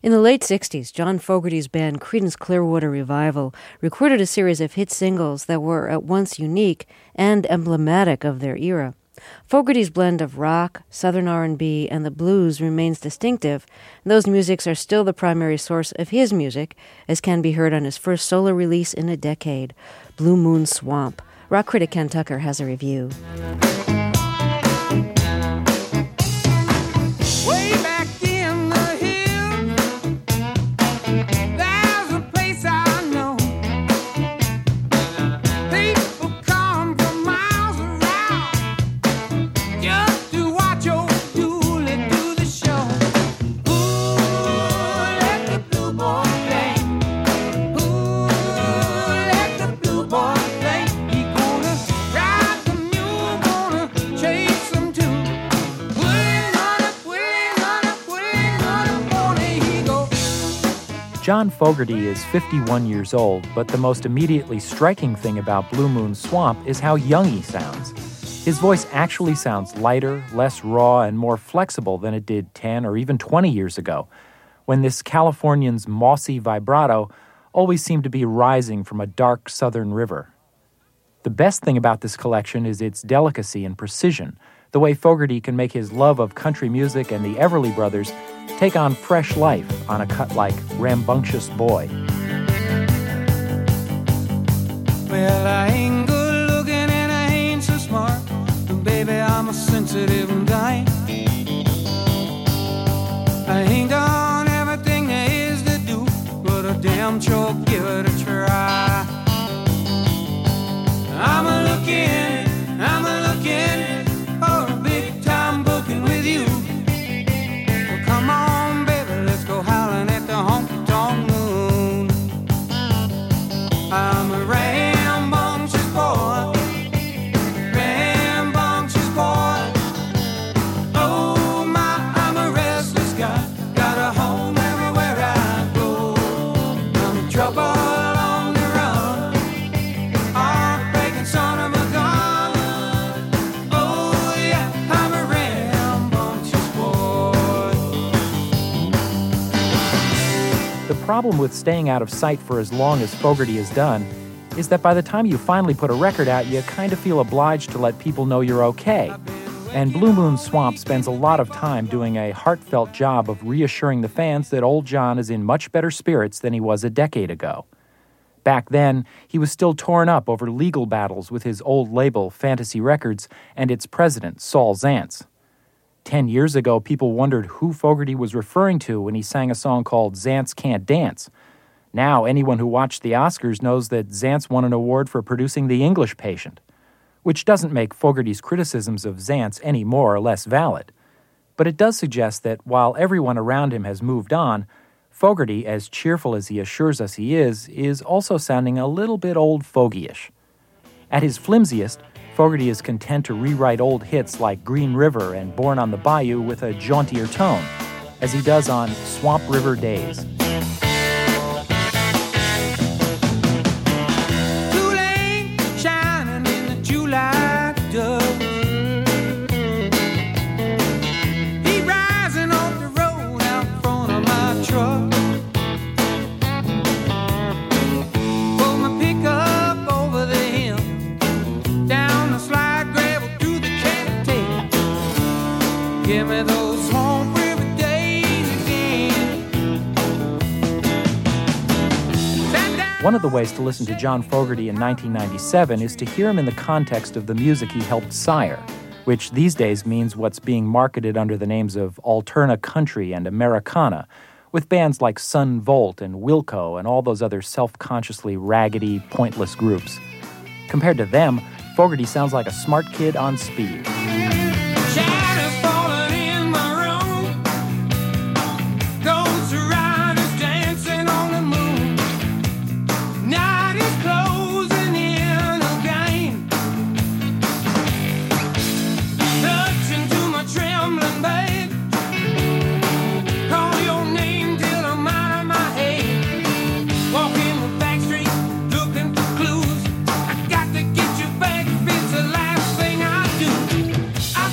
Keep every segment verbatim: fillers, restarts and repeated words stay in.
In the late sixties, John Fogerty's band Creedence Clearwater Revival recorded a series of hit singles that were at once unique and emblematic of their era. Fogerty's blend of rock, Southern R and B, and the blues remains distinctive, and those musics are still the primary source of his music, as can be heard on his first solo release in a decade, Blue Moon Swamp. Rock critic Ken Tucker has a review. John Fogerty is fifty-one years old, but the most immediately striking thing about Blue Moon Swamp is how young he sounds. His voice actually sounds lighter, less raw, and more flexible than it did ten or even twenty years ago, when this Californian's mossy vibrato always seemed to be rising from a dark southern river. The best thing about this collection is its delicacy and precision, the way Fogerty can make his love of country music and the Everly Brothers take on fresh life on a cut like Rambunctious Boy. Well, I ain't good looking and I ain't so smart, but baby, I'm a sensitive guy. I ain't done everything there is to do, but I damn sure give it a try. I'm a looking, I'm a looking for a big time booking with you. Well, come on, baby, let's go howling at the honky-tonk moon. I'm a rambunctious boy, rambunctious boy. Oh my, I'm a restless guy, got a home everywhere I go. I'm trouble on the run, heartbreaking son of a gun. Oh yeah, I'm a rambunctious boy. The problem with staying out of sight for as long as Fogerty has done is that by the time you finally put a record out, you kind of feel obliged to let people know you're okay. And Blue Moon Swamp spends a lot of time doing a heartfelt job of reassuring the fans that old John is in much better spirits than he was a decade ago. Back then, he was still torn up over legal battles with his old label, Fantasy Records, and its president, Saul Zaentz. Ten years ago, people wondered who Fogerty was referring to when he sang a song called Zaentz Can't Dance. Now, anyone who watched the Oscars knows that Zaentz won an award for producing The English Patient, which doesn't make Fogerty's criticisms of Zaentz any more or less valid. But it does suggest that while everyone around him has moved on, Fogerty, as cheerful as he assures us he is, is also sounding a little bit old fogey-ish. At his flimsiest, Fogerty is content to rewrite old hits like Green River and Born on the Bayou with a jauntier tone, as he does on Swamp River Days. Too shining in the July dust. He rising off the road out front of my truck. Pull my pickup over the hill, down the slide gravel through the cattail. Give me those Swamp River days again. One of the ways to listen to John Fogerty in nineteen ninety-seven is to hear him in the context of the music he helped sire, which these days means what's being marketed under the names of Alterna Country and Americana, with bands like Son Volt and Wilco and all those other self-consciously raggedy, pointless groups. Compared to them, Fogerty sounds like a smart kid on speed. Shadows falling in my room, ghosts riders dancing on the moon. Night is closing in again. Touching to my trembling babe, call your name till I'm out of my head. Walking the back streets, looking for clues. I got to get you back if it's the last thing I do. I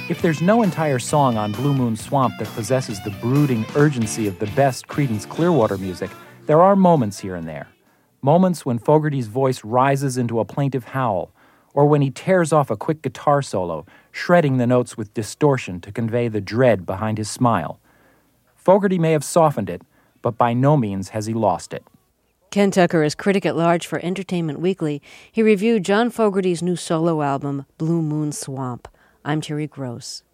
If there's no entire song on Blue Moon Swamp that possesses the brooding urgency of the best Creedence Clearwater music, there are moments here and there. Moments when Fogerty's voice rises into a plaintive howl, or when he tears off a quick guitar solo, shredding the notes with distortion to convey the dread behind his smile. Fogerty may have softened it, but by no means has he lost it. Ken Tucker is critic at large for Entertainment Weekly. He reviewed John Fogerty's new solo album, Blue Moon Swamp. I'm Terry Gross.